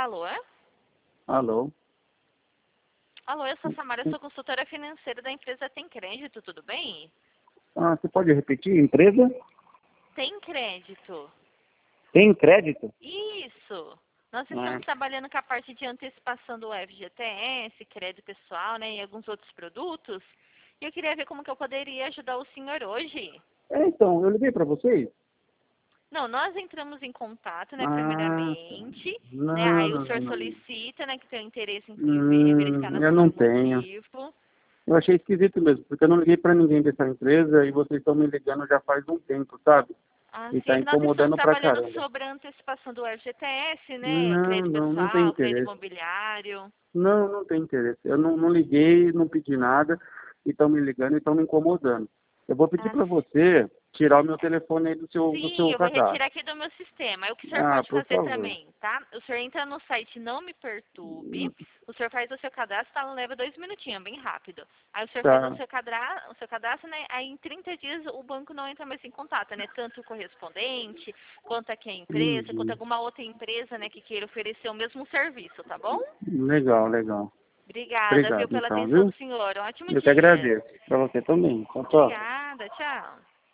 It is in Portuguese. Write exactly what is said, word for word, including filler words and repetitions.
Alô? Alô? Alô, eu sou a Samara, eu sou consultora financeira da empresa Tem Crédito, tudo bem? Ah, você pode repetir? Empresa? Tem Crédito. Tem crédito? Isso! Nós Ah, estamos trabalhando com a parte de antecipação do F G T S, crédito pessoal, né, e alguns outros produtos. E eu queria ver como que eu poderia ajudar o senhor hoje. é, então, eu liguei para vocês. Não, nós entramos em contato, né, Ah, tá. primeiramente, né, Não, aí o não, não, senhor não. solicita, né, que tem interesse em ver- verificar Hum, nosso eu não tenho. motivo. Eu achei esquisito mesmo, porque eu não liguei para ninguém dessa empresa e vocês estão me ligando já faz um tempo, sabe? E Assim, é tá que nós estamos incomodando pra trabalhando caramba. sobre a antecipação do F G T S, né, Não, crédito não, não tem pessoal, crédito interesse. imobiliário. Não, não tem interesse. Eu não, não liguei, não pedi nada e estão me ligando e estão me incomodando. Eu vou pedir Ah, para você tirar o meu telefone aí do seu, do sim, seu eu vou cadastro. retirar aqui do meu sistema. Aí o que o senhor Ah, pode por fazer favor. também, tá? O senhor entra no site Não Me Perturbe, o senhor faz o seu cadastro, tá? Leva dois minutinhos, bem rápido. Aí o senhor faz o Tá. seu, cadra... o seu cadastro, né? Aí em trinta dias o banco não entra mais em contato, né? Tanto o correspondente, quanto aqui a empresa, quanto Uhum. alguma outra empresa, né, que queira oferecer o mesmo serviço, tá bom? Legal, legal. Obrigada, viu, Obrigado, pela então, atenção do viu? senhor. Um ótimo Eu que dia. agradeço. Para você também. Tchau, tchau. Obrigada, tchau.